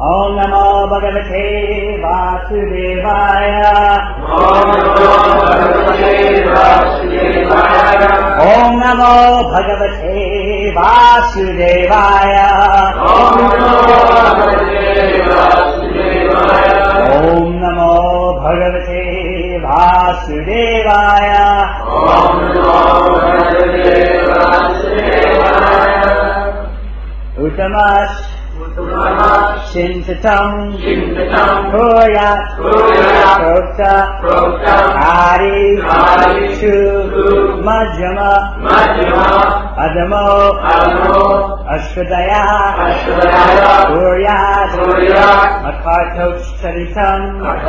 Om Namo Bhagavate Vasudevaya. Om Namo Bhagavate Vasudevaya. Om Namo Bhagavate Vasudevaya. Om Namo Bhagavate Vasudevaya. Om Namo Bhagavate Vasudevaya. Om Namo Bhagavate Vasudevaya. Uttamash Chintatam Kuryat Prokta Hari Shu Majjama Adamo Ashwadaya Kuryat Akartosh Charitam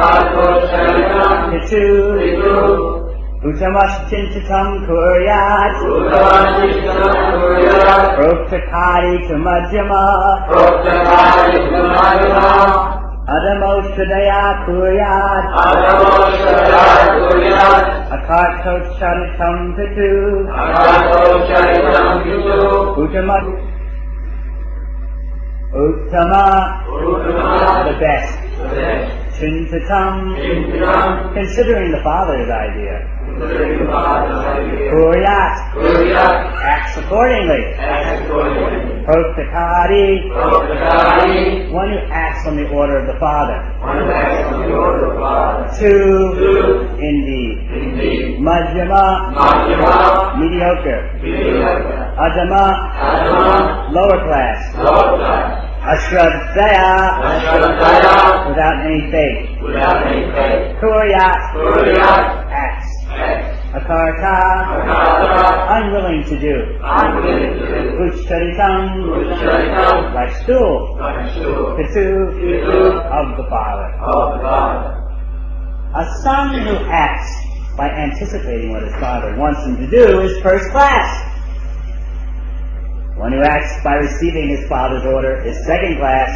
Titu Uttamash Chintatam Kuryat Proktakari Samajjama Adamo Shadaya Kuryat Akartosh Charitam Titu Uttama the best. Chintatam, considering the Father's idea. Kuryat, acts accordingly. Proktakari, one who acts on the order of the Father. Two, indeed. Majjama, mediocre. Adama, lower class. Ashradaya, without any faith. Kuryat, acts. Akarta, unwilling to do. Uchcharitam, like stool. Pitu, of the Father. A son who acts by anticipating what his father wants him to do is first class. One who acts by receiving his father's order is second class.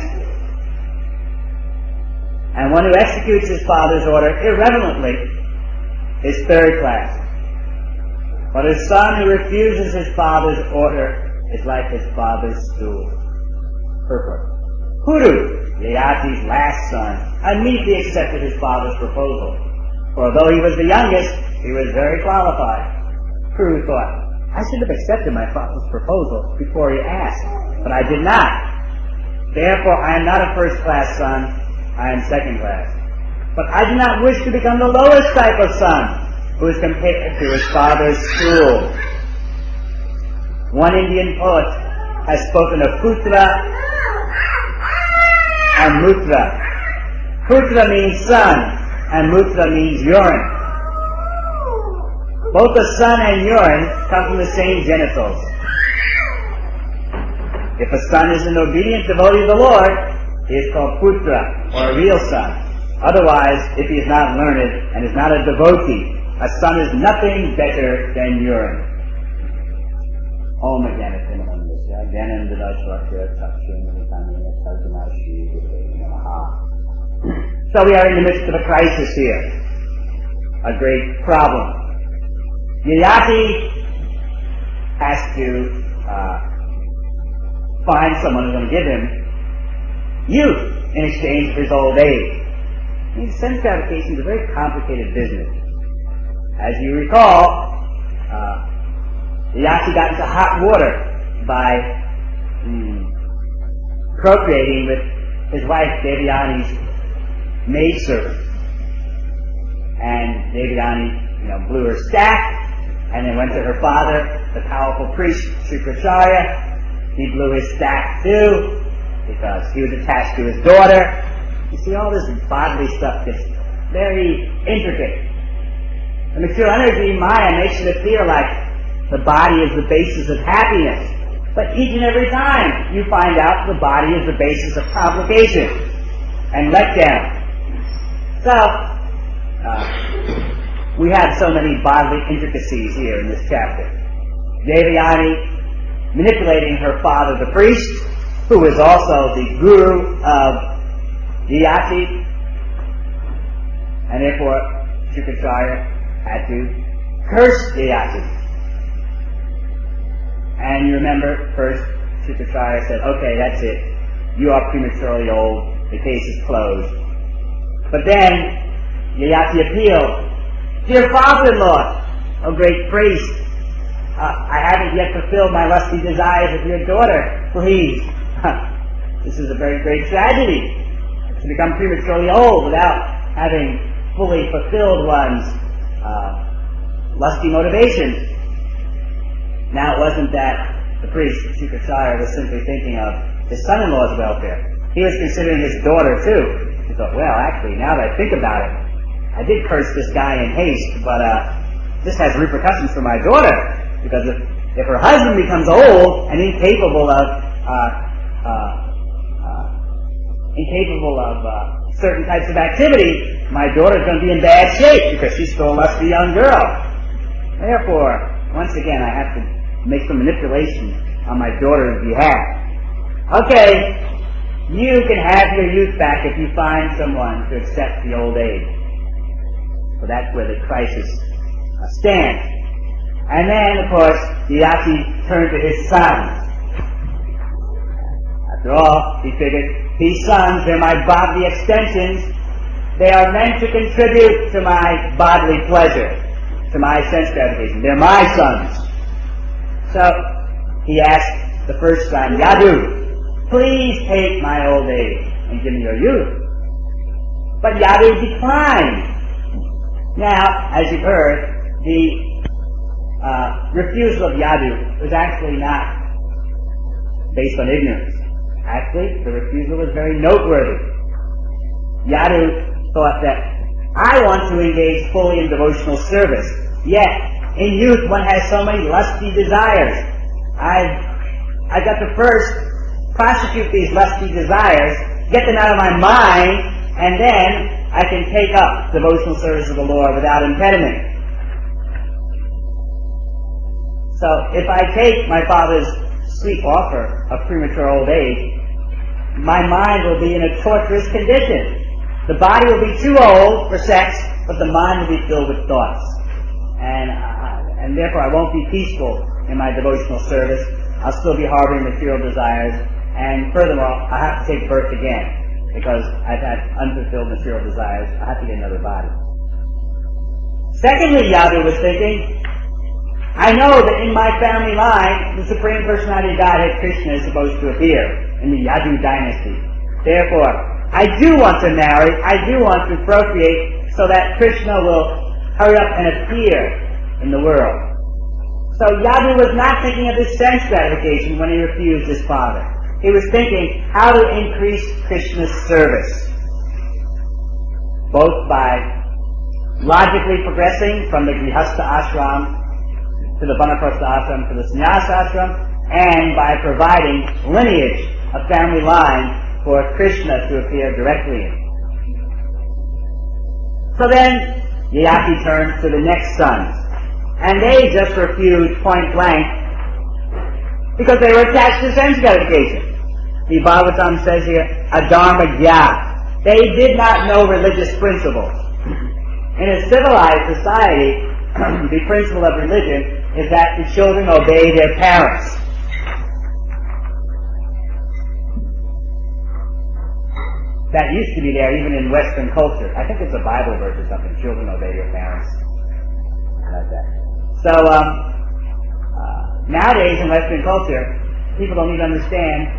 And one who executes his father's order irreverently is third class. But a son who refuses his father's order is like his father's stool. Purport. Kuru, Yayati's last son, immediately accepted his father's proposal. For although he was the youngest, he was very qualified. Kuru thought, I should have accepted my father's proposal before he asked, but I did not. Therefore, I am not a first-class son, I am second class. But I do not wish to become the lowest type of son, who is compared to his father's stool. One Indian poet has spoken of Putra and Mutra. Putra means son, and Mutra means urine. Both the son and urine come from the same genitals. If a son is an obedient devotee of the Lord, he is called Putra, or a real son. Otherwise, if he is not learned and is not a devotee, a son is nothing better than urine. Om So we are in the midst of a crisis here. A great problem. Yayati has to find someone who's going to give him youth in exchange for his old age. Sense gratification is a very complicated business. As you recall, Yayati got into hot water by procreating with his wife Devyani's maidservant. And Devyani, blew her stack, and then went to her father, the powerful priest, Shukracharya. He blew his stack too, because he was attached to his daughter. You see, all this bodily stuff gets very intricate. The material energy, Maya, makes it appear like the body is the basis of happiness. But each and every time you find out the body is the basis of complication and letdown. So, we have so many bodily intricacies here in this chapter. Devyani manipulating her father, the priest, who is also the guru of Yayati, and therefore Shukracharya had to curse Yayati. And you remember, first Shukracharya said, okay, that's it. You are prematurely old. the case is closed. But then, Yayati appealed, "Dear father-in-law, O great priest, I haven't yet fulfilled my lusty desires of your daughter. Please." This is a very great tragedy. To become prematurely old without having fully fulfilled one's lusty motivations. Now, it wasn't that the priest, Shukracharya, was simply thinking of his son-in-law's welfare. He was considering his daughter, too. He thought, well, actually, now that I think about it, I did curse this guy in haste, but this has repercussions for my daughter, because if her husband becomes old and incapable of certain types of activity, my daughter's going to be in bad shape because she's still a lusty young girl. Therefore, once again, I have to make some manipulation on my daughter's behalf. Okay, you can have your youth back if you find someone to accept the old age. So that's where the crisis stands. And then, of course, Yayati turned to his sons. After all, he figured, these sons, they're my bodily extensions. They are meant to contribute to my bodily pleasure, to my sense gratification. They're my sons. So, he asked the first son, Yadu, please take my old age and give me your youth. But Yadu declined. Now, as you've heard, the refusal of Yadu was actually not based on ignorance. Actually, the refusal was very noteworthy. Yadu thought that I want to engage fully in devotional service, yet in youth one has so many lusty desires. I've got to first prosecute these lusty desires, get them out of my mind, and then I can take up devotional service of the Lord without impediment. So if I take my father's sweet offer of premature old age, my mind will be in a torturous condition. The body will be too old for sex, but the mind will be filled with thoughts. And therefore I won't be peaceful in my devotional service. I'll still be harboring material desires. And furthermore, I have to take birth again, because I've had unfulfilled material desires. I have to get another body. Secondly, Yadu was thinking, I know that in my family line, the Supreme Personality of Godhead, Krishna, is supposed to appear in the Yadu dynasty. Therefore, I do want to marry, I do want to procreate, so that Krishna will hurry up and appear in the world. So Yadu was not thinking of his sense gratification when he refused his father. He was thinking how to increase Krishna's service, both by logically progressing from the Grihastha ashram to the Vanaprastha ashram to the Sannyasa ashram, and by providing lineage, a family line, for Krishna to appear directly in. So then, Yayati turns to the next sons, and they just refused point blank because they were attached to sense gratification. The Bhagavatam says here, adharma gyat. They did not know religious principles. In a civilized society, the principle of religion is that the children obey their parents. That used to be there even in Western culture. I think it's a Bible verse or something. Children obey your parents. Like that. So, nowadays in Western culture, people don't even understand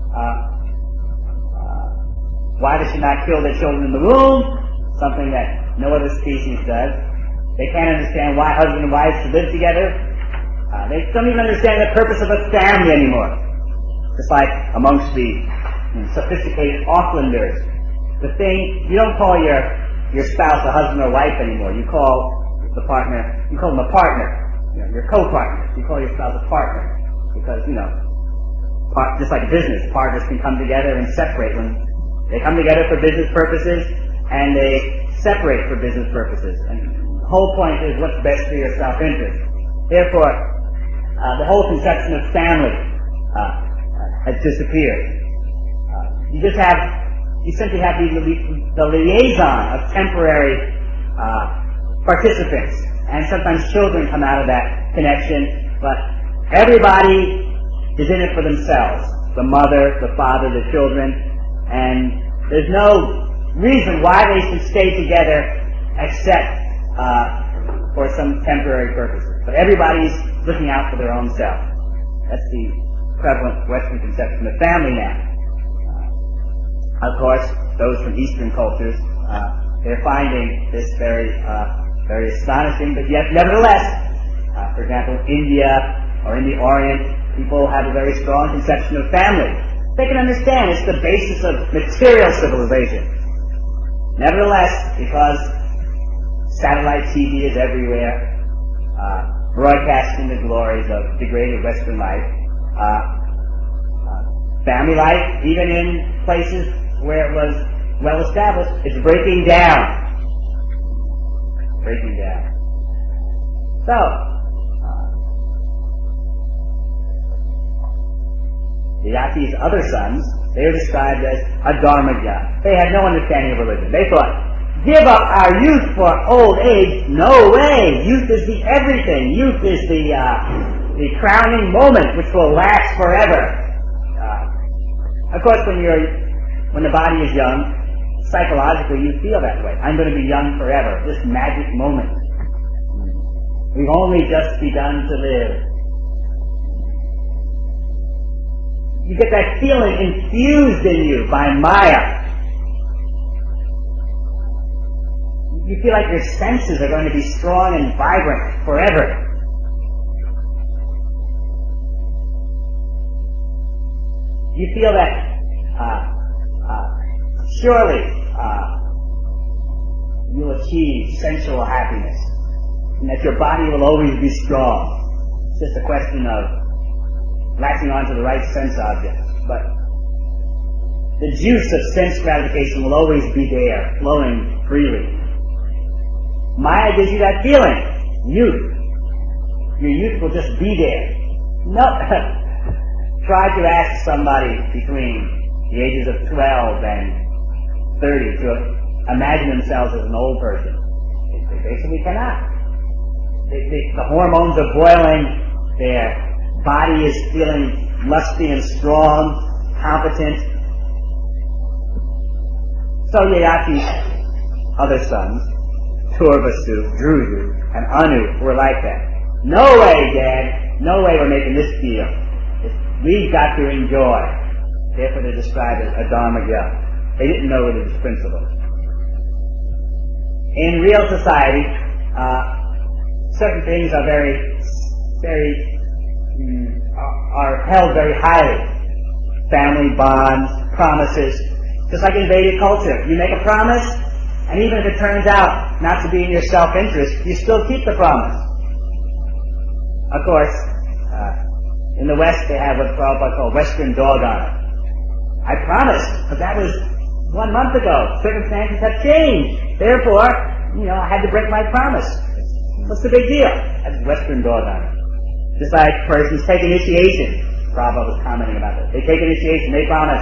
why they should not kill their children in the womb, something that no other species does. They can't understand why husband and wife should live together. They don't even understand the purpose of a family anymore. Just like amongst the sophisticated Aucklanders, the thing, you don't call your spouse a husband or wife anymore. You call the partner, you call them a partner. Your co-partner. You call your spouse a partner. Because, just like a business, partners can come together and separate when they come together for business purposes and they separate for business purposes. And the whole point is what's best for your self-interest. Therefore, the whole conception of family has disappeared. You simply have the liaison of temporary participants, and sometimes children come out of that connection, but everybody is in it for themselves. The mother, the father, the children, and There's no reason why they should stay together except for some temporary purposes. But everybody's looking out for their own self. That's the prevalent Western conception of family now. Of course, those from Eastern cultures, they're finding this very astonishing, but yet nevertheless, for example, India or in the Orient, people have a very strong conception of family. They can understand it's the basis of material civilization. Nevertheless, because satellite TV is everywhere, broadcasting the glories of degraded Western life, family life, even in places where it was well established, it's breaking down. Breaking down. So, Yayati's other sons, they were described as adharmagya. They had no understanding of religion. They thought, give up our youth for old age? No way! Youth is the everything. Youth is the crowning moment which will last forever. Of course, when the body is young, psychologically you feel that way. I'm going to be young forever. This magic moment. We've only just begun to live. You get that feeling infused in you by Maya. You feel like your senses are going to be strong and vibrant forever. You feel that surely you'll achieve sensual happiness, and that your body will always be strong. It's just a question of latching onto the right sense object. But the juice of sense gratification will always be there, flowing freely. Maya gives you that feeling. Youth. Your youth will just be there. No. Try to ask somebody between the ages of 12 and 30 to imagine themselves as an old person. They basically cannot. The hormones are boiling. Their body is feeling lusty and strong, competent. So Yayati's other sons, Turvasu, Druzu, and Anu were like that. No way, Dad. No way we're making this deal. We've got to enjoy. Therefore they're described as adharmagya. They didn't know religious principles. In real society, certain things are are held very highly. Family bonds, promises. Just like in Vedic culture, you make a promise, and even if it turns out not to be in your self-interest, you still keep the promise. Of course, in the West they have what's called Western dog honor. I promised, but that was 1 month ago. Circumstances have changed. Therefore, I had to break my promise. What's the big deal? That's Western dog honor. Just like persons take initiation. Prabhupada was commenting about this. They take initiation, they promise.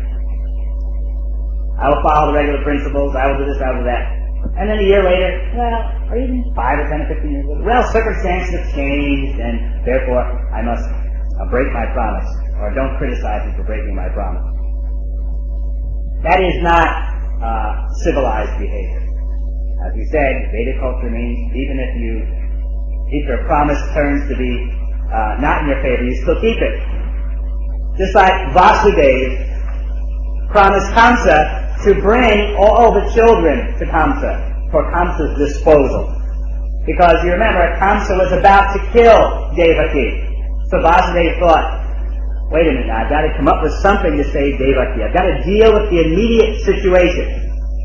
I will follow the regular principles, I will do this, I will do that. And then a year later, or even 5 or 10 or 15 years later, circumstances have changed, and therefore I must break my promise, or don't criticize me for breaking my promise. That is not civilized behavior. As we said, Vedic culture means even if your promise turns to be not in your favor, you still keep it. Just like Vasudeva promised Kamsa to bring all the children to Kamsa for Kamsa's disposal. Because you remember, Kamsa was about to kill Devaki. So Vasudeva thought, wait a minute now, I've got to come up with something to save Devaki. I've got to deal with the immediate situation.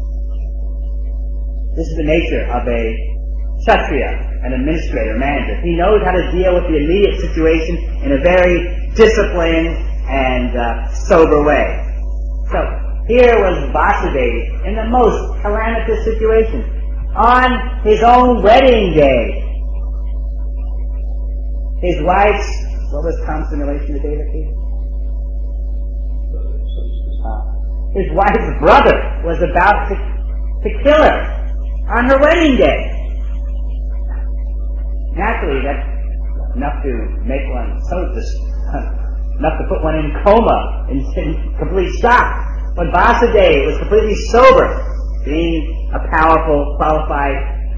This is the nature of a Kshatriya, an administrator, manager. He knows how to deal with the immediate situation in a very disciplined and sober way. So, here was Vasudeva in the most calamitous situation. On his own wedding day, his wife's, what was Kamsa in relation to Devaki? His wife's brother was about to kill her on her wedding day. Naturally, that's enough to make one enough to put one in coma, in complete shock. But Vasudeva was completely sober, being a powerful, qualified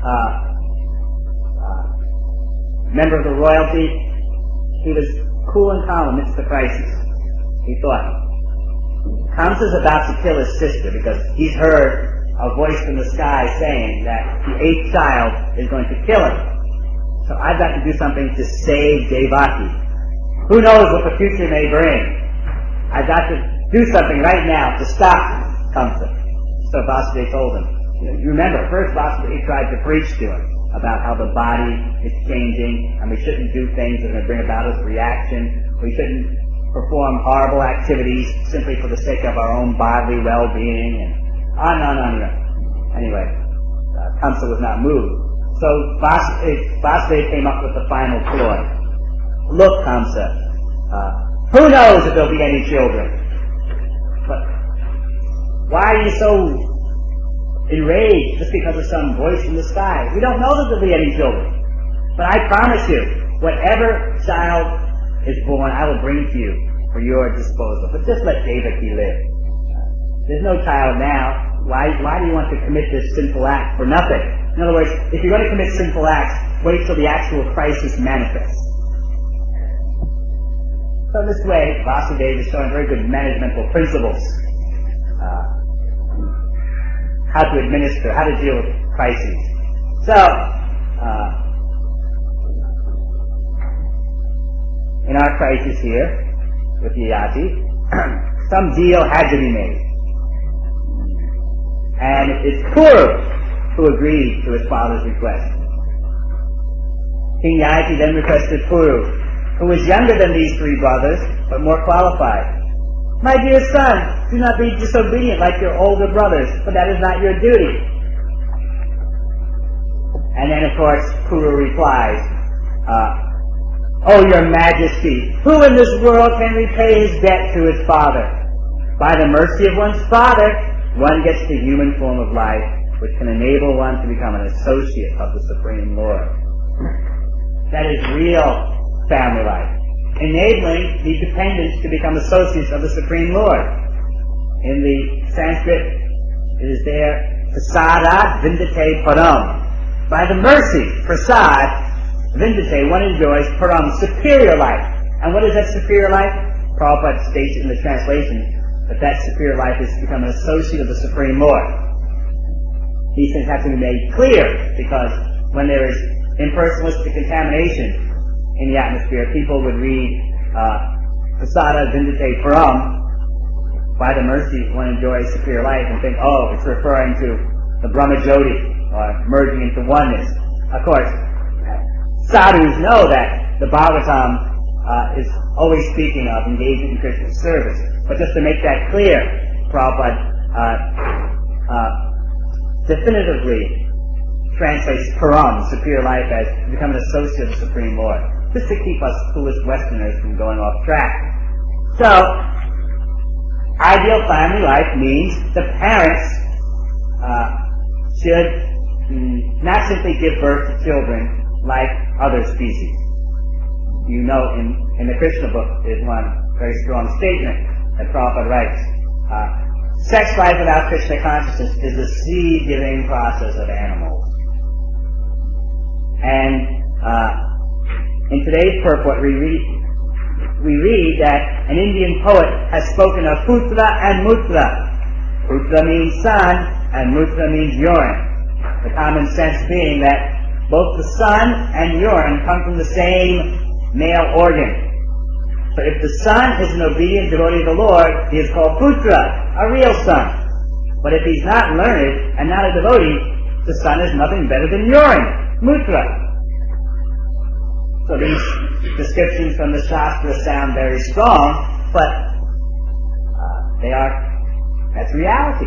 member of the royalty. He was cool and calm amidst the crisis. He thought, Kamsa's about to kill his sister because he's heard a voice from the sky saying that the 8th child is going to kill him. So I've got to do something to save Devaki. Who knows what the future may bring? I've got to do something right now to stop Kamsa. So Vasudeva told him. You remember, first Vasudeva tried to preach to him about how the body is changing and we shouldn't do things that are going to bring about a reaction. We shouldn't perform horrible activities simply for the sake of our own bodily well-being, and on and on. Anyway, Kamsa was not moved. So Vasudeva came up with the final ploy. Look, Kamsa, who knows if there'll be any children? But why are you so enraged just because of some voice in the sky? We don't know that there'll be any children. But I promise you, whatever child is born, I will bring to you for your disposal. But just let Devaki live. There's no child now. Why do you want to commit this sinful act for nothing? In other words, if you're going to commit sinful acts, wait till the actual crisis manifests. So this way, Vasudeva is showing very good managemental principles. How to administer, how to deal with crises. So, in our crisis here, with Yayati, some deal had to be made. And it's Puru who agreed to his father's request. King Yayati then requested Puru, who was younger than these 3 brothers, but more qualified. My dear son, do not be disobedient like your older brothers, for that is not your duty. And then, of course, Puru replies, O your majesty, who in this world can repay his debt to his father? By the mercy of one's father, one gets the human form of life, which can enable one to become an associate of the Supreme Lord. That is real family life. Enabling the dependents to become associates of the Supreme Lord. In the Sanskrit, it is there, prasada vindate param. By the mercy, prasad, vindate, one enjoys param, superior life. And what is that superior life? Prabhupada states in the translation that superior life is to become an associate of the Supreme Lord. These things have to be made clear, because when there is impersonalistic contamination in the atmosphere, people would read prasada vindate param, by the mercy one enjoys superior life, and think, oh, it's referring to the Brahma Jyoti, or merging into oneness. Of course, sadhus know that the Bhagavatam is always speaking of engaging in Krishna service. But just to make that clear, Prabhupada definitively translates param, superior life, as to become an associate of the Supreme Lord, just to keep us foolish Westerners from going off track. So, ideal family life means the parents should not simply give birth to children like other species. You know, in the Krishna book, there's one very strong statement that Prabhupada writes. Sex life without Krishna consciousness is the seed-giving process of animals. And in today's purport, we read that an Indian poet has spoken of putra and mutra. Putra means son, and mutra means urine. The common sense being that both the son and urine come from the same male organ. So if the son is an obedient devotee of the Lord, he is called putra, a real son. But if he's not learned and not a devotee, the son is nothing better than urine, mutra. So these descriptions from the Shastra sound very strong, but that's reality.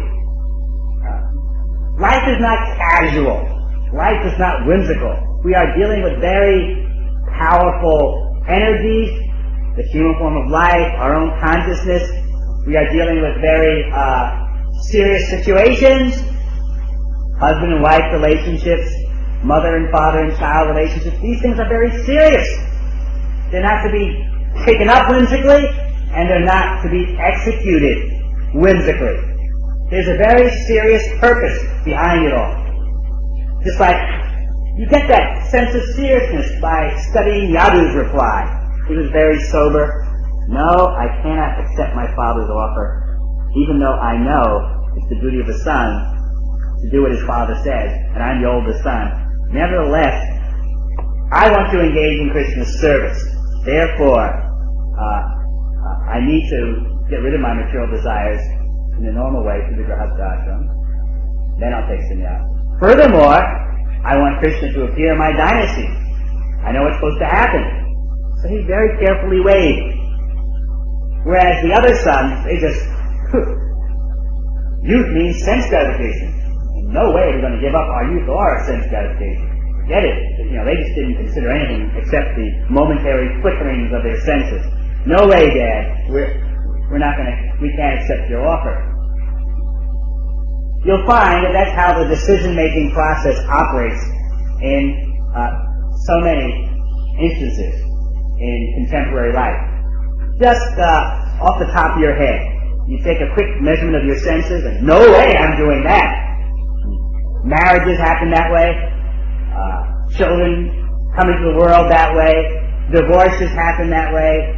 Life is not casual. Life is not whimsical. We are dealing with very powerful energies, the human form of life, our own consciousness. We are dealing with very serious situations, husband and wife relationships, mother and father and child relationships. These things are very serious. They're not to be taken up whimsically, and they're not to be executed whimsically. There's a very serious purpose behind it all. Just like you get that sense of seriousness by studying Yadu's reply. He was very sober. No, I cannot accept my father's offer, even though I know it's the duty of a son to do what his father says, and I'm the oldest son. Nevertheless, I want to engage in Krishna's service. Therefore, I need to get rid of my material desires in the normal way through the Grihastha ashram. Then I'll take sannyas. Furthermore, I want Krishna to appear in my dynasty. I know what's supposed to happen. So he very carefully weighed. Whereas the other sons, they just, youth means sense gratification. In no way are we going to give up our youth or our sense gratification. Forget it. They just didn't consider anything except the momentary flickerings of their senses. No way, Dad. We can't accept your offer. You'll find that that's how the decision-making process operates in so many instances in contemporary life. Just off the top of your head, you take a quick measurement of your senses, and no way I'm doing that. Marriages happen that way. Children come into the world that way. Divorces happen that way.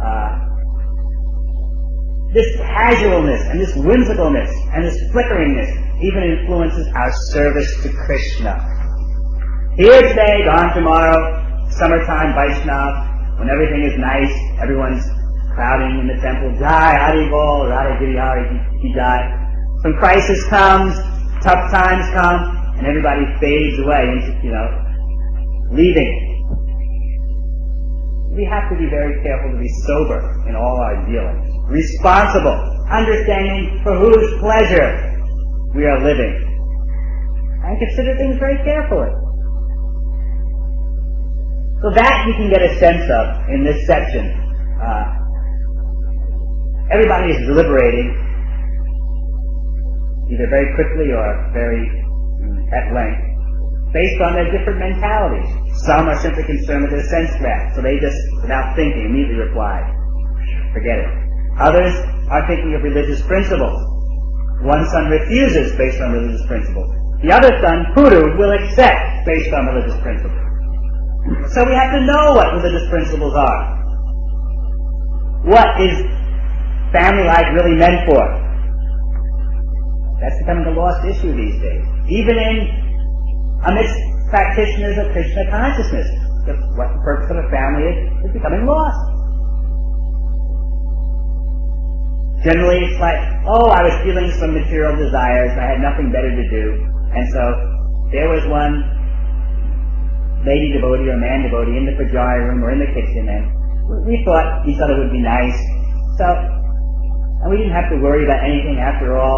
This casualness and this whimsicalness and this flickeringness even influences our service to Krishna. Here today, gone tomorrow, summertime Vaishnav, when everything is nice, everyone's crowding in the temple, Jai, Hari Bol, Radha Giri Hari Jai. Some crisis comes, tough times come, and everybody fades away into, leaving. We have to be very careful to be sober in all our dealings. Responsible, understanding for whose pleasure we are living. And consider things very carefully. So that you can get a sense of in this section. Everybody is deliberating, either very quickly or very at length, based on their different mentalities. Some are simply concerned with their sense grasp, so they just, without thinking, immediately reply, forget it. Others are thinking of religious principles. One son refuses based on religious principles. The other son, Puru, will accept based on religious principles. So we have to know what religious principles are. What is family life really meant for? That's becoming a lost issue these days. Even amidst practitioners of Krishna consciousness, what the purpose of a family is becoming lost. Generally, it's like, I was feeling some material desires, and I had nothing better to do, and so there was one lady devotee or man devotee in the pujari room or in the kitchen, and we thought each other would be nice. So, and we didn't have to worry about anything after all.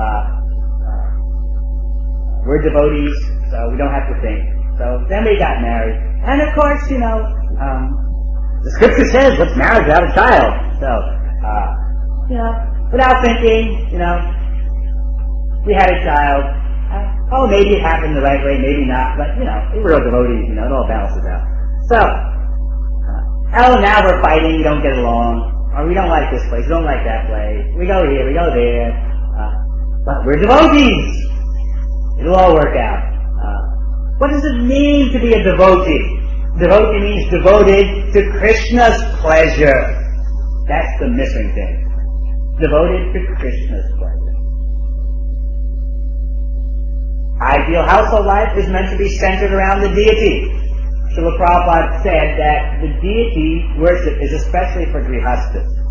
We're devotees, so we don't have to think. So then we got married. And of course, the scripture says, what's marriage without a child? So, without thinking, we had a child. Maybe it happened the right way, maybe not, but, we're real devotees, it all balances out. So, now we're fighting, we don't get along, or we don't like this place, we don't like that place, we go here, we go there, but we're devotees. It'll all work out. What does it mean to be a devotee? Devotee means devoted to Krishna's pleasure. That's the missing thing. Devoted to Krishna's pleasure. Ideal household life is meant to be centered around the deity. Srila Prabhupada said that the deity worship is especially for grihasthas.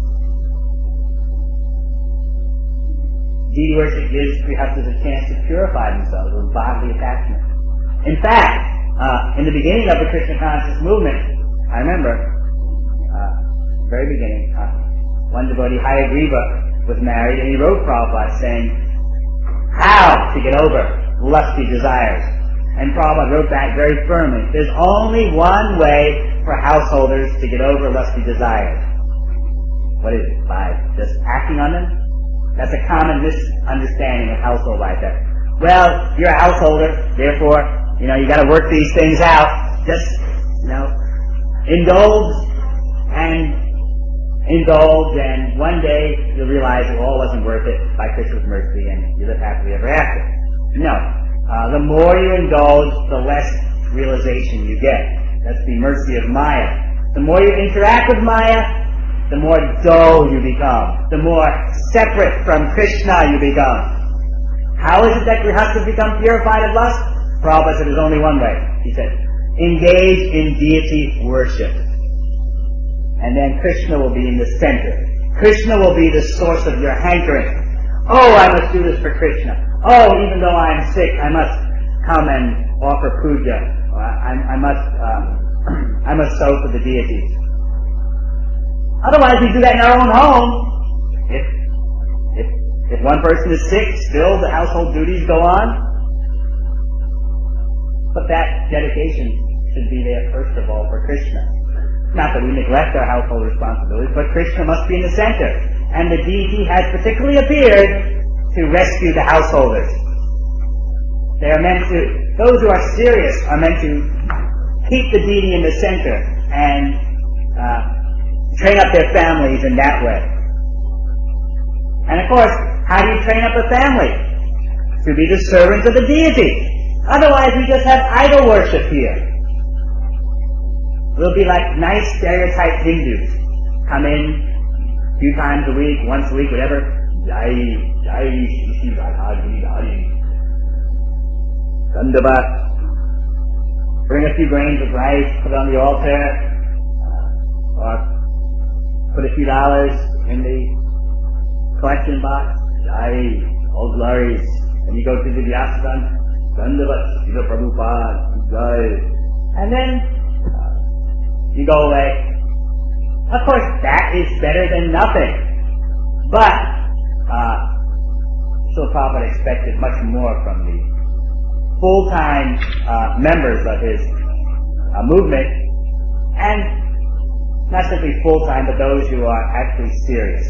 Deity worship gives grihasthas a chance to purify themselves of bodily attachment. In fact, in the beginning of the Krishna conscious movement, I remember, very beginning, one devotee, Hayagriva, was married, and he wrote Prabhupada saying, how to get over lusty desires. And Prabhupada wrote back very firmly, there's only one way for householders to get over lusty desires. What is it? By just acting on them? That's a common misunderstanding of household life. That, well, you're a householder, therefore, you gotta work these things out. Just, indulge and indulge, and one day you'll realize it all wasn't worth it by Krishna's mercy, and you live happily ever after. No. The more you indulge, the less realization you get. That's the mercy of Maya. The more you interact with Maya, the more dull you become. The more separate from Krishna you become. How is it that grihasthas become purified of lust? Prabhupada said there's only one way. He said, engage in deity worship. And then Krishna will be in the center. Krishna will be the source of your hankering. Oh, I must do this for Krishna. Oh, even though I'm sick, I must come and offer puja. I must sow for the deities. Otherwise, we do that in our own home. If one person is sick, still the household duties go on. But that dedication should be there first of all for Krishna. Not that we neglect our household responsibilities, but Krishna must be in the center. And the deity has particularly appeared to rescue the householders. They are meant to, those who are serious are meant to keep the deity in the center and train up their families in that way. And of course, how do you train up a family? To be the servants of the deity. Otherwise, we just have idol worship here. We'll be like nice stereotyped Hindus. Come in a few times a week, once a week, whatever. Jai, Jai, Shishi, Radhari, Hari. Dandavat. Bring a few grains of rice, put it on the altar, or put a few dollars in the collection box. Jai, all glories. And you go to the Vyasadan. Dandavat, Srila Prabhupada, Jai. And then you go away. Of course, that is better than nothing. But Srila Prabhupada expected much more from the full-time members of his movement, and not simply full-time, but those who are actually serious.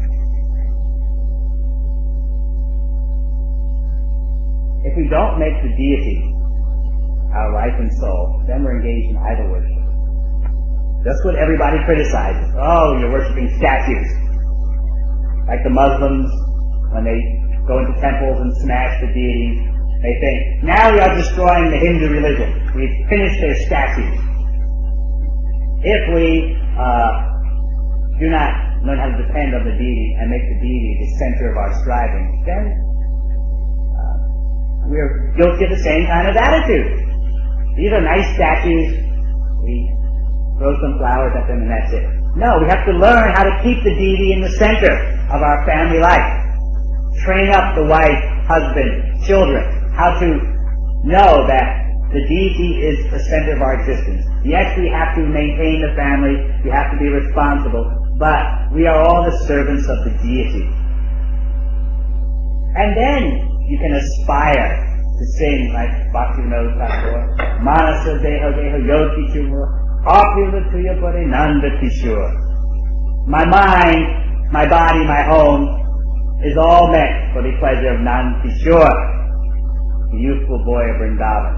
If we don't make the deity our life and soul, then we're engaged in idol worship. That's what everybody criticizes. Oh, you're worshiping statues. Like the Muslims, when they go into temples and smash the deities, they think, now we are destroying the Hindu religion. We've finished their statues. If we do not learn how to depend on the deity and make the deity the center of our striving, then we're guilty of the same kind of attitude. These are nice statues. We throw some flowers at them and that's it. No, we have to learn how to keep the deity in the center of our family life. Train up the wife, husband, children, how to know that the deity is the center of our existence. Yes, we have to maintain the family, we have to be responsible, but we are all the servants of the deity. And then you can aspire to sing like Bhaktivinoda Thakur, Manasa Deha Deha Yoti Chumra, Popular to your body, Nanda Kishore. My mind, my body, my home is all meant for the pleasure of Nanda Kishore, the youthful boy of Vrindavan.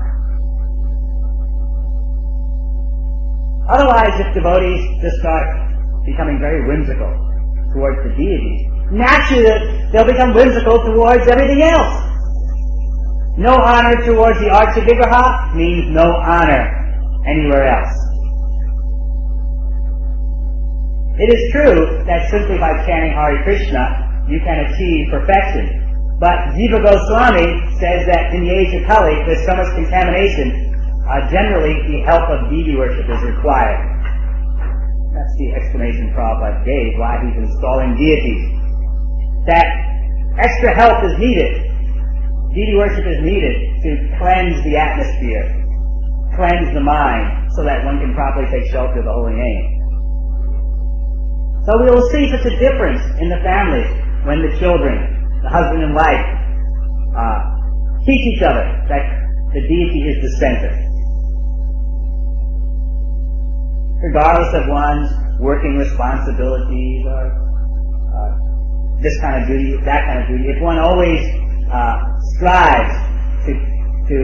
Otherwise, if devotees just start becoming very whimsical towards the deities, naturally they'll become whimsical towards everything else. No honor towards the Archa Vigraha means no honor anywhere else. It is true that simply by chanting Hare Krishna, you can achieve perfection. But Jiva Goswami says that in the age of Kali, there's so much contamination, generally the help of deity worship is required. That's the explanation Prabhupada gave why he's installing deities. That extra help is needed. Deity worship is needed to cleanse the atmosphere, cleanse the mind, so that one can properly take shelter of the holy name. So we will see such a difference in the families when the children, the husband and wife, teach each other that the deity is the center. Regardless of one's working responsibilities or this kind of duty, that kind of duty, if one always strives to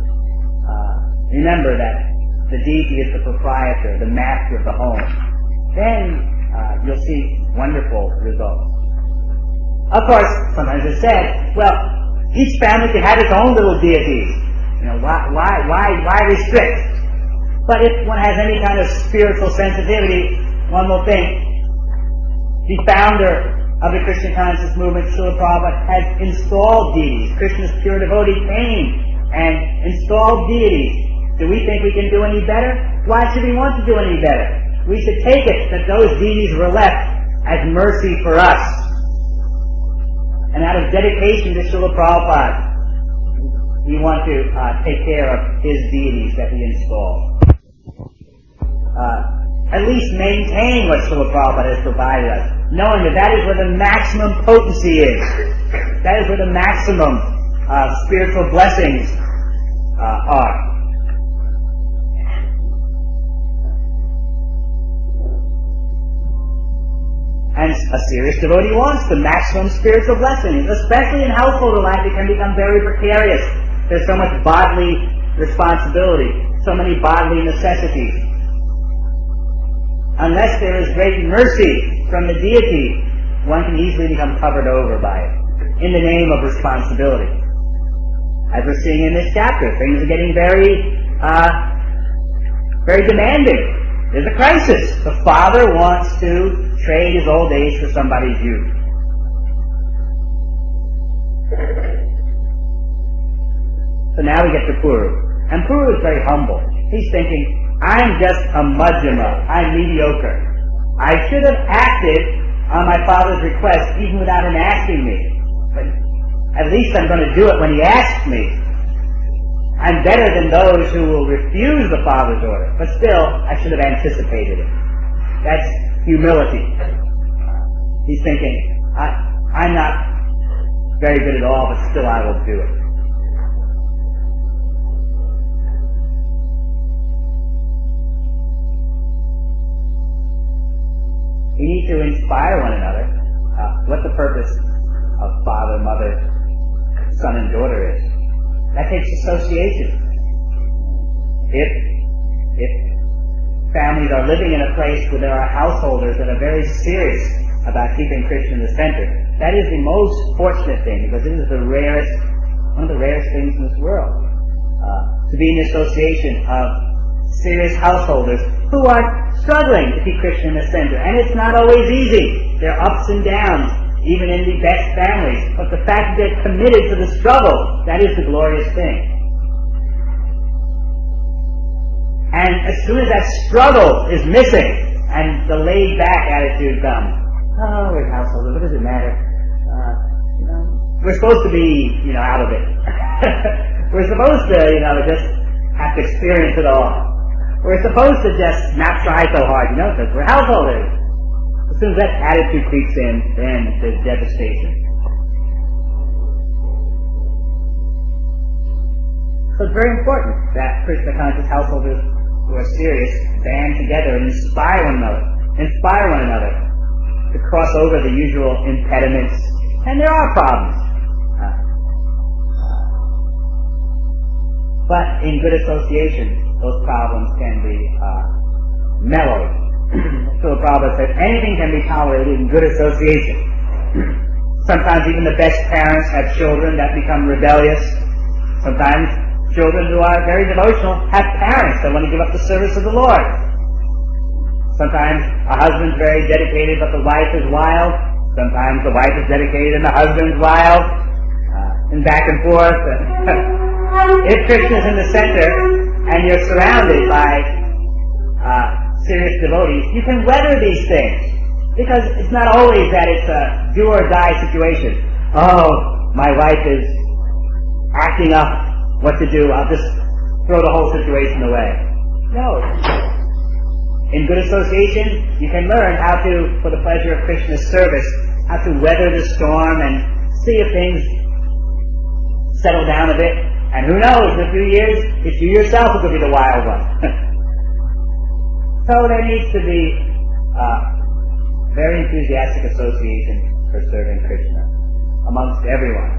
remember that the deity is the proprietor, the master of the home, then you'll see wonderful results. Of course, sometimes it's said, well, each family can have its own little deities. Why restrict? But if one has any kind of spiritual sensitivity, one will think the founder of the Krishna conscious movement, Srila Prabhupada, had installed deities. Krishna's pure devotee came and installed deities. Do we think we can do any better? Why should we want to do any better? We should take it that those deities were left as mercy for us. And out of dedication to Srila Prabhupada, we want to take care of his deities that he installed. At least maintain what Srila Prabhupada has provided us, knowing that is where the maximum potency is. That is where the maximum spiritual blessings are. And a serious devotee wants the maximum spiritual blessings, especially in household life. It can become very precarious. There's so much bodily responsibility, so many bodily necessities. Unless there is great mercy from the deity, one can easily become covered over by it, in the name of responsibility. As we're seeing in this chapter, things are getting very demanding. There's a crisis. The father wants to trade his old age for somebody's youth. So now we get to Puru. And Puru is very humble. He's thinking, I'm just a madhyama. I'm mediocre. I should have acted on my father's request even without him asking me. But at least I'm going to do it when he asks me. I'm better than those who will refuse the father's order. But still, I should have anticipated it. That's humility. He's thinking, I'm not very good at all, but still I will do it. We need to inspire one another what the purpose of father, mother, son, and daughter is. That takes association. If families are living in a place where there are householders that are very serious about keeping Krishna in the center, that is the most fortunate thing, because it is one of the rarest things in this world. To be in the association of serious householders who are struggling to keep Krishna in the center. And it's not always easy. There are ups and downs, even in the best families. But the fact that they're committed to the struggle, that is the glorious thing. And as soon as that struggle is missing, and the laid-back attitude comes, oh, we're householders, what does it matter? We're supposed to be, out of it. We're supposed to, just have to experience it all. We're supposed to just not try so hard, because we're householders. As soon as that attitude creeps in, then there's devastation. So it's very important that Krishna conscious householders who are serious band together and inspire one another to cross over the usual impediments. And there are problems. But in good association, those problems can be mellowed. So the Prabhupada said, anything can be tolerated in good association. Sometimes even the best parents have children that become rebellious. Sometimes children who are very devotional have parents that want to give up the service of the Lord. Sometimes a husband's very dedicated but the wife is wild. Sometimes the wife is dedicated and the husband's wild. And back and forth. If Krishna's in the center and you're surrounded by serious devotees, you can weather these things. Because it's not always that it's a do or die situation. Oh, my wife is acting up, what to do, I'll just throw the whole situation away. No. In good association, you can learn how to, for the pleasure of Krishna's service, how to weather the storm and see if things settle down a bit. And who knows, in a few years, it's you yourself who could be the wild one. So there needs to be very enthusiastic association for serving Krishna amongst everyone.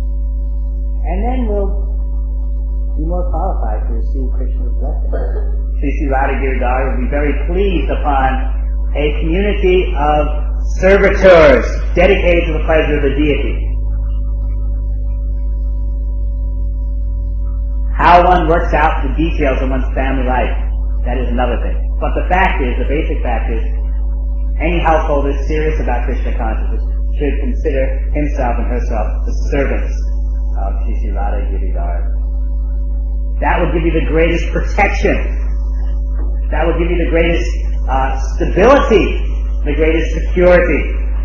And then we'll be more qualified to receive Krishna's blessing. Sri Radha Giridhar would be very pleased upon a community of servitors dedicated to the pleasure of the deity. How one works out the details of one's family life, that is another thing. But the basic fact is, any householder serious about Krishna consciousness should consider himself and herself the servants of Sri Radha Giridhar. That will give you the greatest protection. That will give you the greatest stability, the greatest security.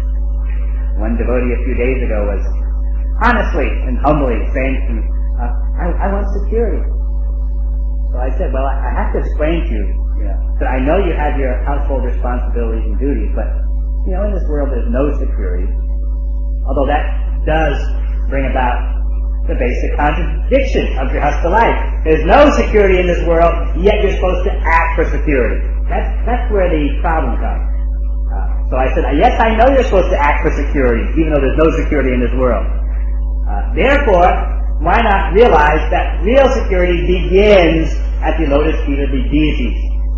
One devotee a few days ago was honestly and humbly saying to me, I want security. So I said, well, I have to explain to you, that I know you have your household responsibilities and duties, but, in this world there's no security. Although that does bring about the basic contradiction of Grihastha life. There's no security in this world, yet you're supposed to act for security. That's where the problem comes. So I said, yes, I know you're supposed to act for security, even though there's no security in this world. Therefore, why not realize that real security begins at the lotus feet of the deities?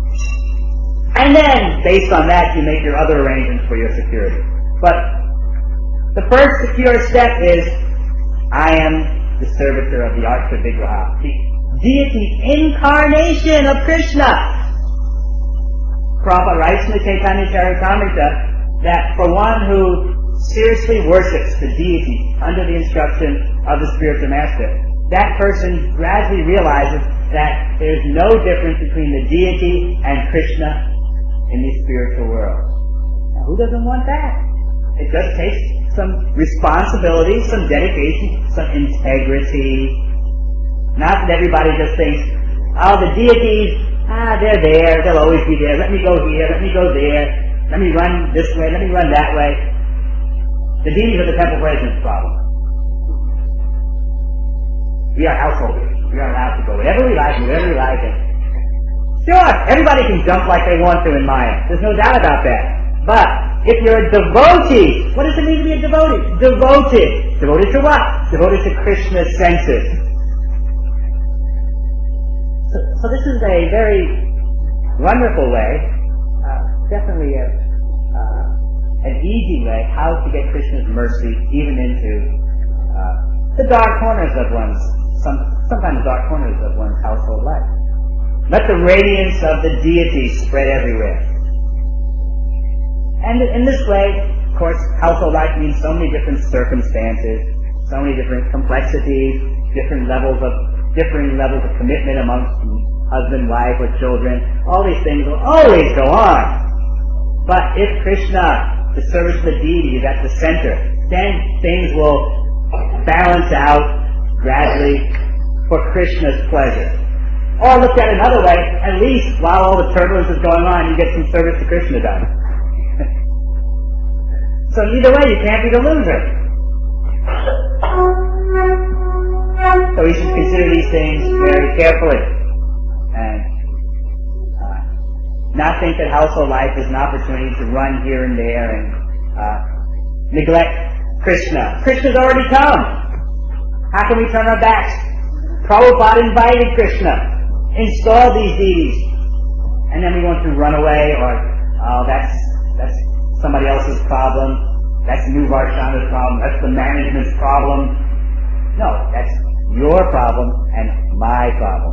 And then, based on that, you make your other arrangements for your security. But the first secure step is, I am the servitor of the Archa Vigraha, the deity incarnation of Krishna. Prabhupada writes in the Chaitanya Charitamrita that for one who seriously worships the deity under the instruction of the spiritual master, that person gradually realizes that there's no difference between the deity and Krishna in the spiritual world. Now, who doesn't want that? It just takes some responsibility, some dedication, some integrity. Not that everybody just thinks, the deities, they're there, they'll always be there, let me go here, let me go there, let me run this way, let me run that way. The deities are the temple president's problem. We are householders. We are allowed to go wherever we like, wherever we like. Sure, everybody can jump like they want to in Maya. There's no doubt about that. But if you're a devotee, what does it mean to be a devotee? Devoted. Devoted to what? Devoted to Krishna's senses. So this is a very wonderful way, definitely an easy way, how to get Krishna's mercy even into the dark corners of sometimes dark corners of one's household life. Let the radiance of the deity spread everywhere. And in this way, of course, household life means so many different circumstances, so many different complexities, different levels of commitment amongst husband, wife, or children. All these things will always go on. But if Krishna, the service of the deity, is at the center, then things will balance out gradually for Krishna's pleasure. Or looked at another way, at least while all the turbulence is going on, you get some service to Krishna done. So either way, you can't be the loser. So we should consider these things very carefully. And not think that household life is an opportunity to run here and there and neglect Krishna. Krishna's already come. How can we turn our backs? Prabhupada invited Krishna. Install these deities, and then we want to run away, or that's somebody else's problem, that's New Varshana's problem, that's the management's problem. No, that's your problem and my problem.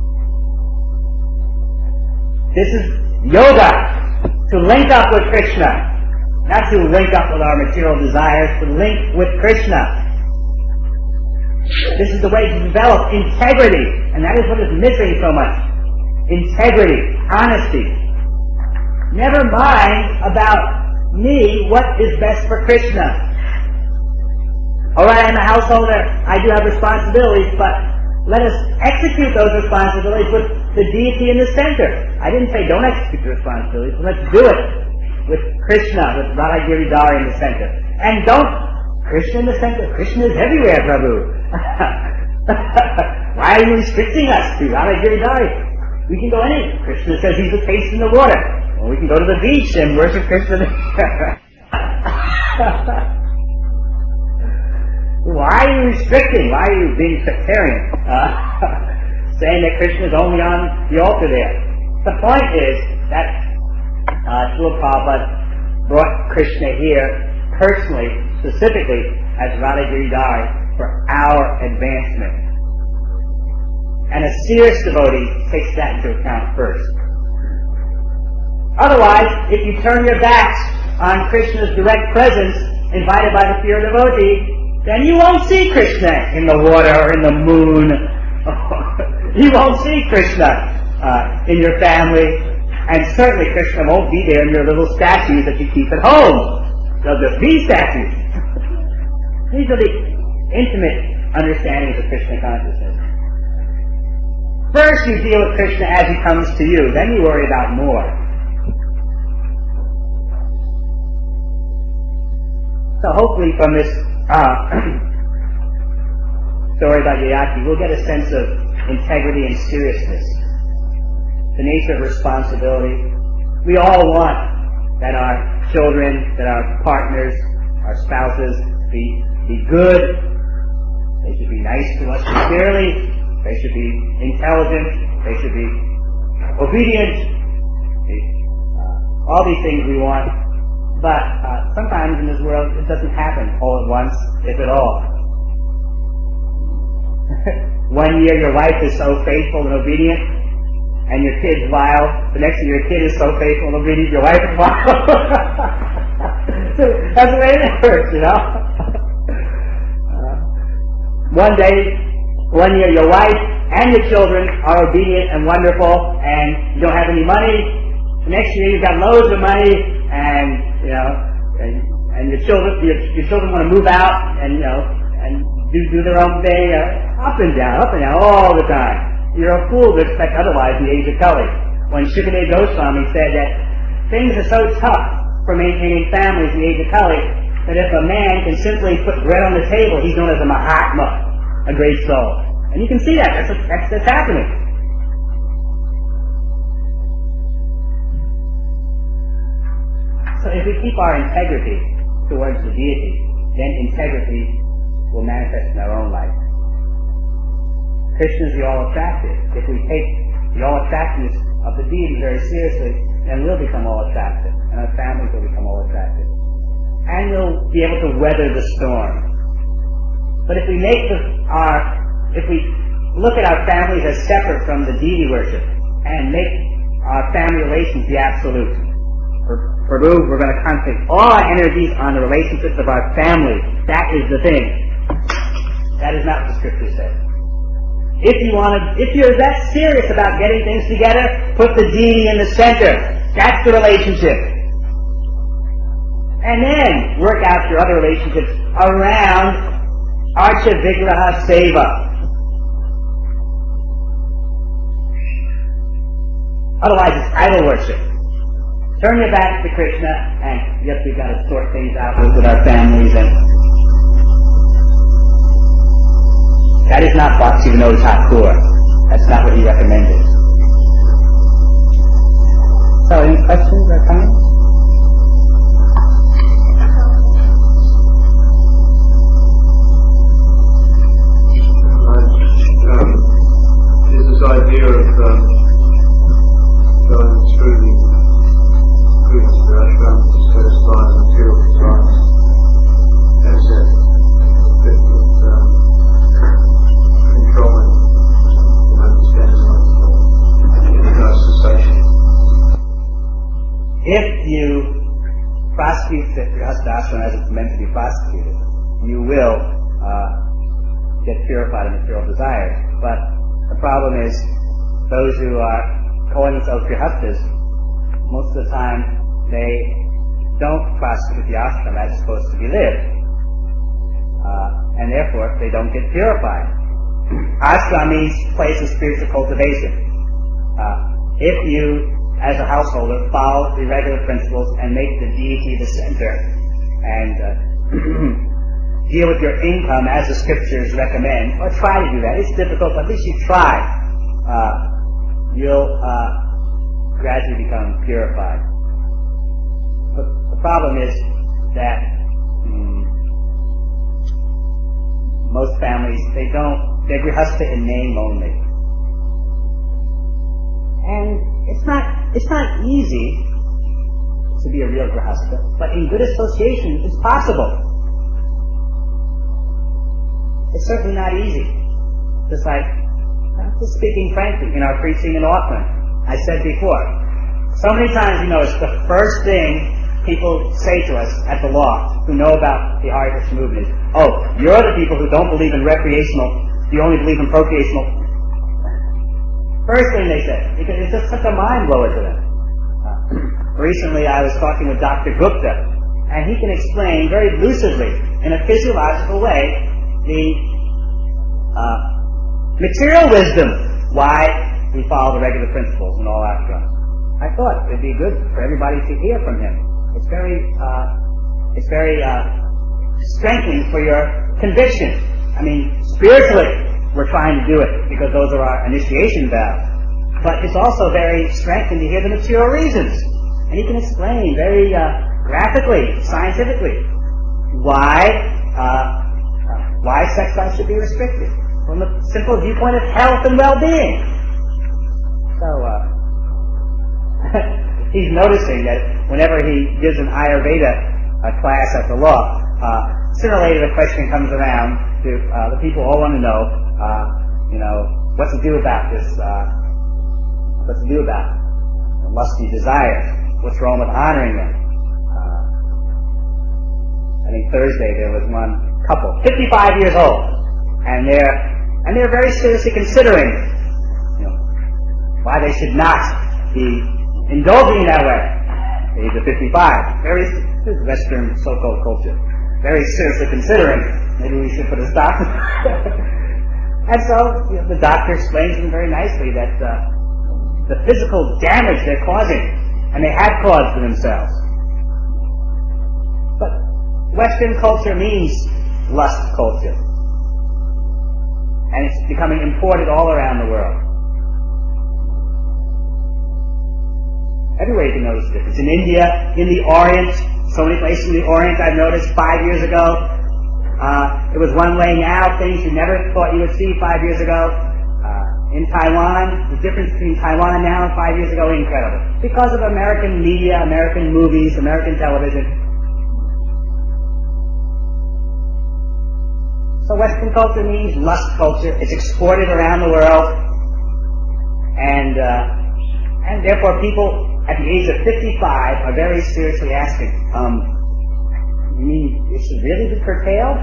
This is yoga, to link up with Krishna, not to link up with our material desires, to link with Krishna. This is the way to develop integrity, and that is what is missing so much. Integrity, honesty. Never mind about me, what is best for Krishna. Alright, I'm a householder, I do have responsibilities, but let us execute those responsibilities with the deity in the center. I didn't say don't execute the responsibilities, let's do it with Krishna, with Radha Giridhar in the center. And don't Krishna in the center. Krishna is everywhere, Prabhu. Why are you restricting us to Radha Giridhar? We can go anywhere. Krishna says he's the taste in the water. Well, we can go to the beach and worship Krishna there. Why are you restricting? Why are you being sectarian? Saying that Krishna is only on the altar there. The point is that Srila Prabhupada brought Krishna here personally, specifically as Radha Giridhari for our advancement. And a serious devotee takes that into account first. Otherwise, if you turn your backs on Krishna's direct presence, invited by the pure devotee, then you won't see Krishna in the water or in the moon. You won't see Krishna in your family. And certainly Krishna won't be there in your little statues that you keep at home. They'll just be statues. These are the intimate understandings of Krishna consciousness. First you deal with Krishna as he comes to you, then you worry about more. So hopefully from this story about Yayati, we'll get a sense of integrity and seriousness, the nature of responsibility. We all want that our children, that our partners, our spouses be good. They should be nice to us sincerely. They should be intelligent. They should be obedient. All these things we want. But sometimes in this world it doesn't happen all at once, if at all. One year your wife is so faithful and obedient, and your kid's vile. The next year your kid is so faithful and obedient, your wife is vile. So that's the way it works, you know. One year your wife and your children are obedient and wonderful, and you don't have any money. The next year you've got loads of money, and you know, and your children want to move out, and you know, and do their own thing, up and down all the time. You're a fool to expect otherwise in the age of Kali. When Shukadeva Goswami said that things are so tough for maintaining families in the age of Kali that if a man can simply put bread on the table, he's known as a Mahatma, a great soul. And you can see that. That's happening. So if we keep our integrity towards the deity, then integrity will manifest in our own life. Krishna is the all-attractive. If we take the all-attractiveness of the deity very seriously, then we'll become all-attractive, and our families will become all-attractive. And we'll be able to weather the storm. But if we look at our families as separate from the deity worship, and make our family relations the absolute, Prabhu, we're going to concentrate all our energies on the relationships of our family. That is the thing. That is not what the scripture says. If you're that serious about getting things together, put the deity in the center. That's the relationship. And then work out your other relationships around Archa Vigraha Seva. Otherwise it's idol worship. Turn your back to Krishna, and yes, we've got to sort things out with our families, and that is not Bhaktivinoda Thakur. That's not what he recommended. So, any questions or comments? There's this idea of going through the ashram to satisfy material desires as a bit of controlling and understanding of cessation. If you prosecute the Grihastha ashram as it's meant to be prosecuted, you will get purified of material desires. But the problem is, those who are calling themselves Grihasthas, most of the time they don't prosecute the ashram as it's supposed to be lived. And therefore they don't get purified. Ashram means place of spiritual cultivation. If you, as a householder, follow the regular principles and make the deity the center, and deal with your income as the scriptures recommend, or try to do that. It's difficult, but at least you try. You'll gradually become purified. But the problem is that most families, they're grihastha in name only. And it's not It's not easy to be a real grahastha, but in good association, it's possible. It's certainly not easy. Just like, just speaking frankly, in our preaching in Auckland, I said before, so many times, it's the first thing people say to us at the loft who know about the Hare Krishna movement is, oh, you're the people who don't believe in recreational, you only believe in procreational. First thing they say, because it's just such a mind blower to them. Recently I was talking with Dr. Gupta, and he can explain very lucidly, in a physiological way, the material wisdom why we follow the regular principles in all ashrams. I thought it'd be good for everybody to hear from him. It's very strengthening for your conviction. I mean, spiritually, we're trying to do it because those are our initiation vows. But it's also very strengthening to hear the material reasons. And he can explain very graphically, scientifically, why sex life should be restricted from the simple viewpoint of health and well-being. So, he's noticing that whenever he gives an Ayurveda class at the law, sooner or later the question comes around to the people all want to know, what to do about this, what to do about lusty desires, what's wrong with honoring them. I think Thursday there was one couple, 55 years old, and they're very seriously considering, why they should not be indulging in that way. Age of 55, very Western so-called culture, very seriously considering maybe we should put a stop. And so the doctor explains to them very nicely that the physical damage they're causing, and they have caused to themselves. But Western culture means lust culture, and it's becoming imported all around the world. Everywhere you can notice the difference. In India, in the Orient, so many places in the Orient I've noticed 5 years ago, it was one way now, things you never thought you would see 5 years ago. In Taiwan, the difference between Taiwan now and 5 years ago is incredible. Because of American media, American movies, American television. So Western culture means lust culture. It's exported around the world. And therefore people at the age of 55 are very seriously asking, you mean it should really be curtailed?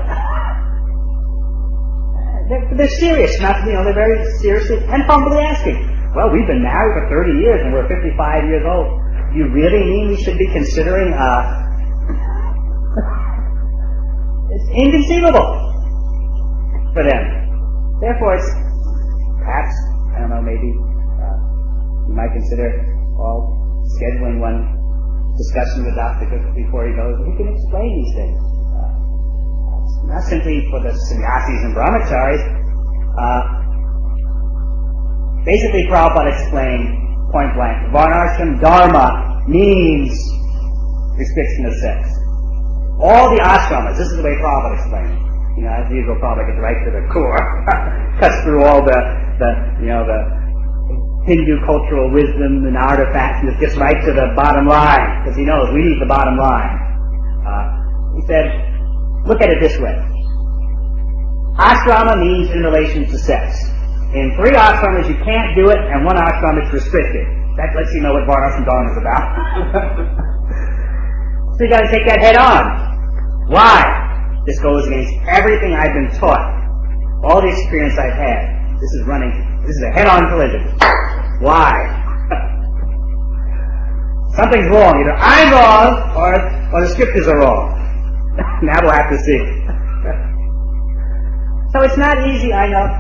They're serious, they're very seriously and humbly asking, well, we've been married for 30 years and we're 55 years old. You really mean we should be considering, it's inconceivable for them. Therefore it's, perhaps, I don't know, maybe, you might consider scheduling one discussion with Dr. Cook before he goes. He can explain these things. Not simply for the sannyasis and brahmacharis. Basically, Prabhupada explained point blank, Varnashram Dharma means restriction of sex. All the ashramas, this is the way Prabhupada explained it. As usual, Prabhupada gets right to the core. Cuts through all the Hindu cultural wisdom and artifacts, and it gets right to the bottom line, because he knows we need the bottom line. He said, look at it this way. Ashrama means in relation to sex. In 3 ashramas you can't do it, and 1 ashrama is restricted. That lets you know what Varnashram Dharma is about. So you got to take that head on. Why? This goes against everything I've been taught, all the experience I've had. This is a head-on collision. Why? Something's wrong. Either I'm wrong or the scriptures are wrong. Now we'll have to see. So it's not easy, I know.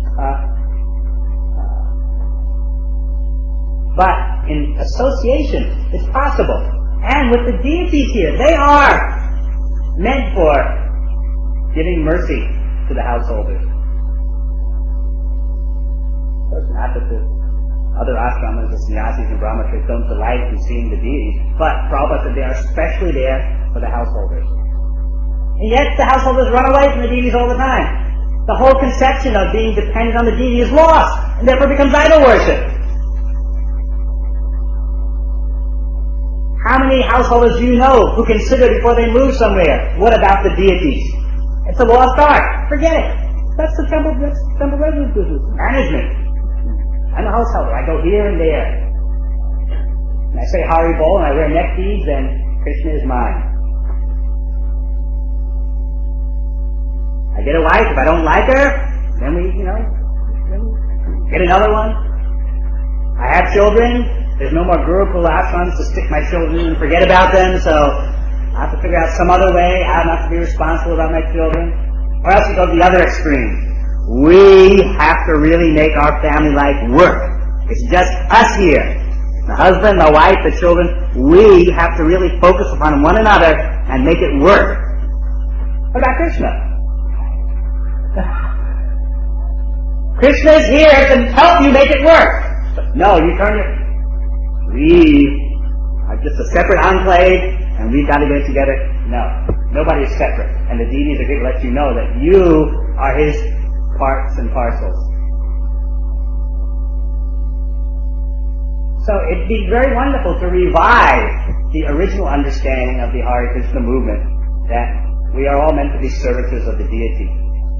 But in association, it's possible. And with the deities here, they are meant for giving mercy to the householders. Of course, not that the other ashramas, the sannyasis and brahmacharis don't delight in seeing the deities, but Prabhupada said they are especially there for the householders. And yet the householders run away from the deities all the time. The whole conception of being dependent on the deity is lost, and therefore becomes idol worship. householders you know who consider before they move somewhere, what about the deities? It's a lost art. Forget it. That's the temple residence business. Management. I'm a householder. I go here and there. And I say Hari Bol and I wear neck beads, and Krishna is mine. I get a wife. If I don't like her, then we get another one. I have children. There's no more Gurukul ashrams to stick my children in and forget about them, so I have to figure out some other way how not to be responsible about my children. Or else you go to the other extreme. We have to really make our family life work. It's just us here. The husband, the wife, the children. We have to really focus upon one another and make it work. What about Krishna? Krishna is here to help you make it work. No, you turn it. We are just a separate enclave, and we've got to get together. No, nobody is separate. And the deities are going to let you know that you are his parts and parcels. So it'd be very wonderful to revive the original understanding of the Hare Krishna movement, that we are all meant to be servitors of the deity.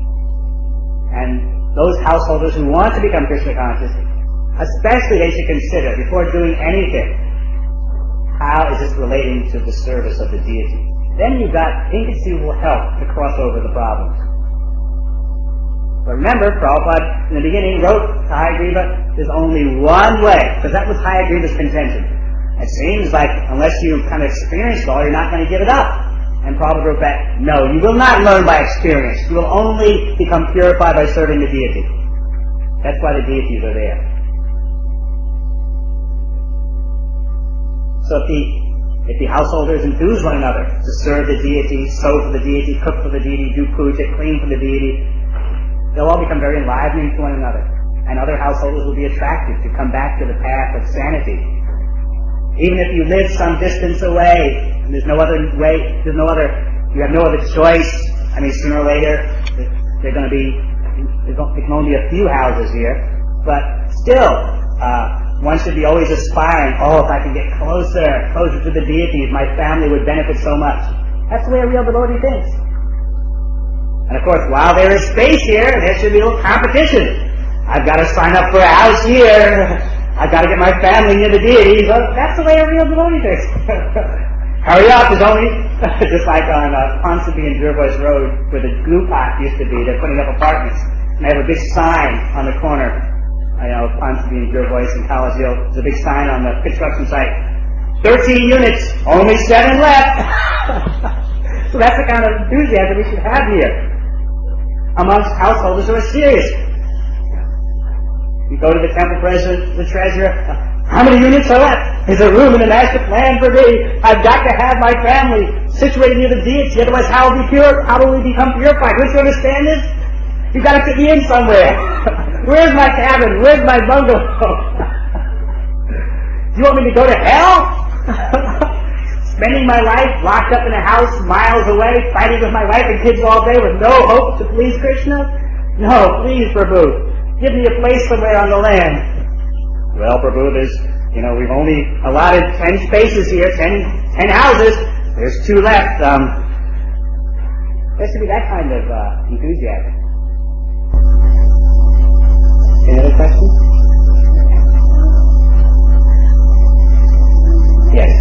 And those householders who want to become Krishna conscious, especially they should consider, before doing anything, how is this relating to the service of the deity? Then you've got inconceivable help to cross over the problems. But remember, Prabhupada, in the beginning, wrote to Hayagriva, there's only one way, because that was Hayagriva's contention. It seems like unless you kind of experience it all, you're not going to give it up. And Prabhupada wrote back, no, you will not learn by experience. You will only become purified by serving the deity. That's why the deities are there. So if the householders enthuse one another to serve the deity, sew for the deity, cook for the deity, do puja, clean for the deity, they'll all become very enlivening to one another. And other householders will be attracted to come back to the path of sanity. Even if you live some distance away, and there's no other way, you have no other choice. I mean, sooner or later, there can only be a few houses here, but still, one should be always aspiring, if I can get closer to the deities, my family would benefit so much. That's the way a real devotee thinks. And of course, while there is space here, there should be a little competition. I've got to sign up for a house here. I've got to get my family near the deities. Well, that's the way a real devotee thinks. Hurry up, there's only, just like on Ponsonby and Jervois Road, where the glue pot used to be, they're putting up apartments. And they have a big sign on the corner. Ponsonby and Jervois and College Hill. There's a big sign on the construction site. 13 units, only 7 left. So that's the kind of enthusiasm we should have here amongst householders who are serious. You go to the temple president, the treasurer, how many units are left? There's a room in the master plan for me. I've got to have my family situated near the deity, otherwise how will we become purified? Don't you understand this? You've got to put me in somewhere. Where's my cabin? Where's my bungalow? Do you want me to go to hell? Spending my life locked up in a house miles away, fighting with my wife and kids all day with no hope to please Krishna? No, please, Prabhu. Give me a place somewhere on the land. Well, Prabhu, we've only allotted 10 spaces here, 10 houses. There's 2 left. There should be that kind of enthusiasm. Any other questions? Yes.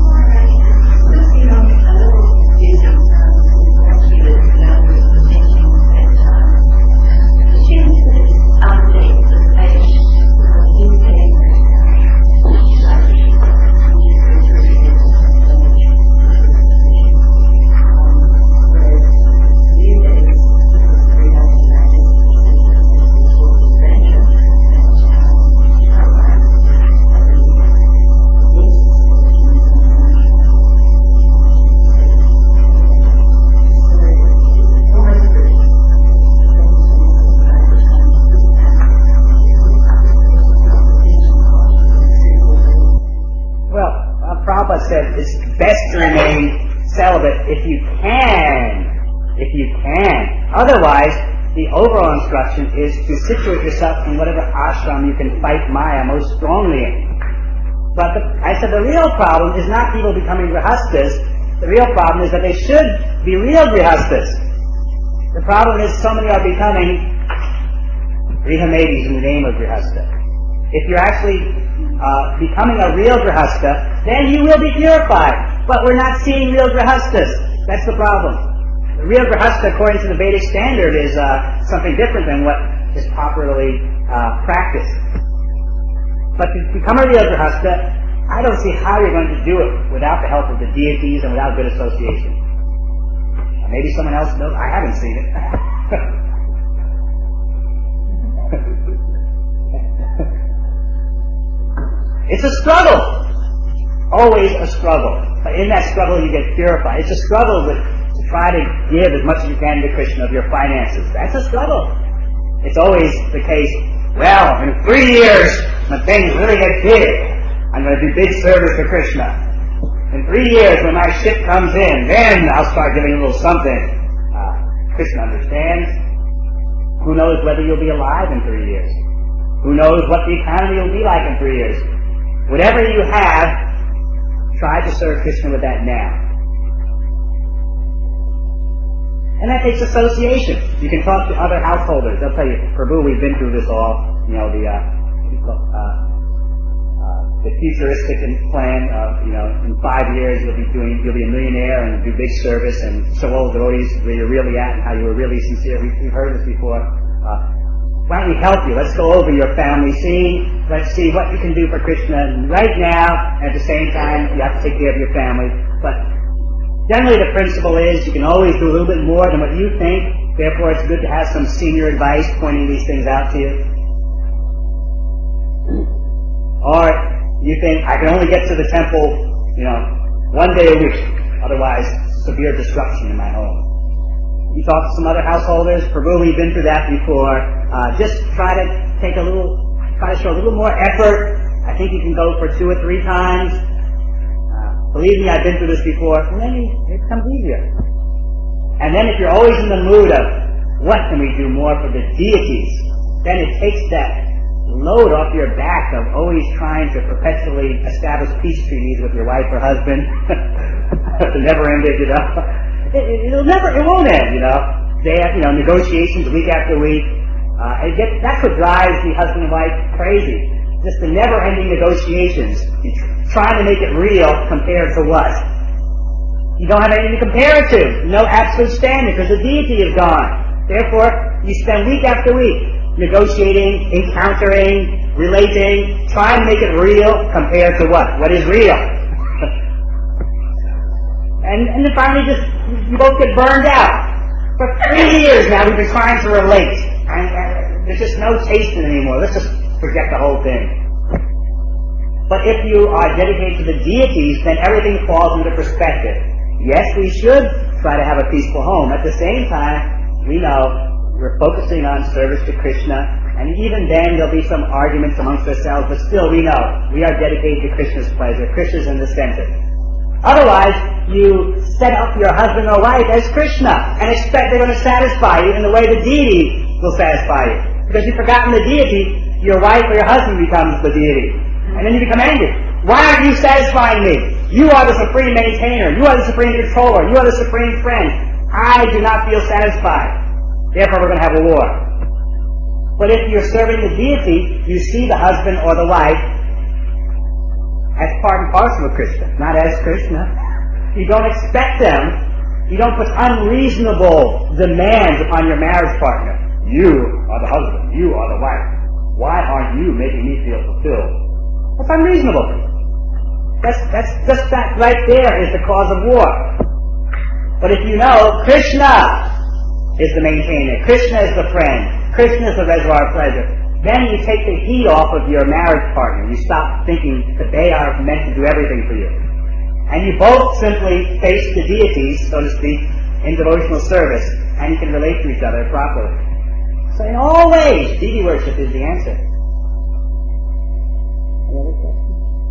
It's best to remain celibate if you can. Otherwise, the overall instruction is to situate yourself in whatever ashram you can fight Maya most strongly in. But I said the real problem is not people becoming grihastas. The real problem is that they should be real grihastas. The problem is so many are becoming grihamedis in the name of grihasta. If you're actually becoming a real grihasta, then you will be purified. But we're not seeing real grihastas. That's the problem. The real grihasta, according to the Vedic standard, is something different than what is popularly practiced. But to become a real grihasta, I don't see how you're going to do it without the help of the deities and without good association. Maybe someone else knows. I haven't seen it. It's a struggle. Always a struggle. But in that struggle you get purified. It's a struggle to try to give as much as you can to Krishna of your finances. That's a struggle. It's always the case, well, in 3 years, when things really get big, I'm going to do big service for Krishna. In 3 years, when my ship comes in, then I'll start giving a little something. Krishna understands. Who knows whether you'll be alive in 3 years? Who knows what the economy will be like in 3 years? Whatever you have, try to serve Krishna with that now. And that takes association. You can talk to other householders. They'll tell you, Prabhu, we've been through this all. You know, the futuristic plan of, in 5 years you'll be a millionaire and do big service and show all the devotees where you're really at and how you were really sincere. We've heard this before. Why don't we help you? Let's go over your family scene. Let's see what you can do for Krishna right now. At the same time, you have to take care of your family. But generally the principle is you can always do a little bit more than what you think. Therefore, it's good to have some senior advice pointing these things out to you. Or you think, I can only get to the temple, 1 day a week. Otherwise, severe disruption in my home. You talk to some other householders, Prabhu, we've been through that before. Just try to show a little more effort. I think you can go for 2 or 3 times. Believe me, I've been through this before. And then it becomes easier. And then if you're always in the mood of, what can we do more for the deities? Then it takes that load off your back of always trying to perpetually establish peace treaties with your wife or husband. It never ended, it won't end, They have, negotiations week after week. That's what drives the husband and wife crazy. Just the never-ending negotiations. You're trying to make it real compared to what? You don't have anything to compare it to. No absolute standard because the deity is gone. Therefore, you spend week after week negotiating, encountering, relating, trying to make it real compared to what? What is real? And then finally you both get burned out. For 3 years now we've been trying to relate. And there's just no taste in it anymore. Let's just forget the whole thing. But if you are dedicated to the deities, then everything falls into perspective. Yes, we should try to have a peaceful home. At the same time, we know we're focusing on service to Krishna, and even then there'll be some arguments amongst ourselves, but still we know we are dedicated to Krishna's pleasure. Krishna's in the center. Otherwise, you set up your husband or wife as Krishna and expect they're going to satisfy you in the way the deity will satisfy you. Because you've forgotten the deity, your wife or your husband becomes the deity. And then you become angry. Why aren't you satisfying me? You are the supreme maintainer. You are the supreme controller. You are the supreme friend. I do not feel satisfied. Therefore, we're going to have a war. But if you're serving the deity, you see the husband or the wife as part and parcel of Krishna, not as Krishna. You don't expect them. You don't put unreasonable demands upon your marriage partner. You are the husband. You are the wife. Why aren't you making me feel fulfilled? That's unreasonable. That's just that right there is the cause of war. But if you know Krishna is the maintainer, Krishna is the friend, Krishna is the reservoir of pleasure, then you take the heat off of your marriage partner. You stop thinking that they are meant to do everything for you. And you both simply face the deities, so to speak, in devotional service, and you can relate to each other properly. So in all ways, deity worship is the answer. Any other questions?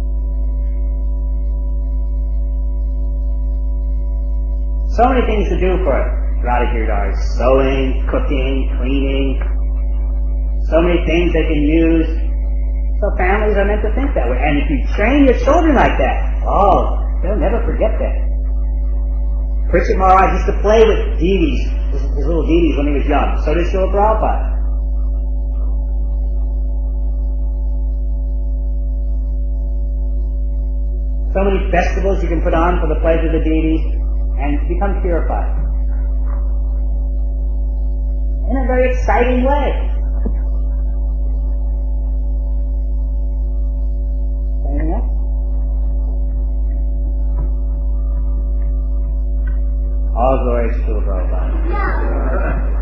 So many things to do for Radha Giridhar. Sewing, cooking, cleaning. So many things they can use. So families are meant to think that way. And if you train your children like that, oh, they'll never forget that. Parikshit Maharaj used to play with deities, his little deities when he was young. So did Srila Prabhupada. So many festivals you can put on for the pleasure of the deities and become purified. In a very exciting way. Anything else? All glory to Prabhupada.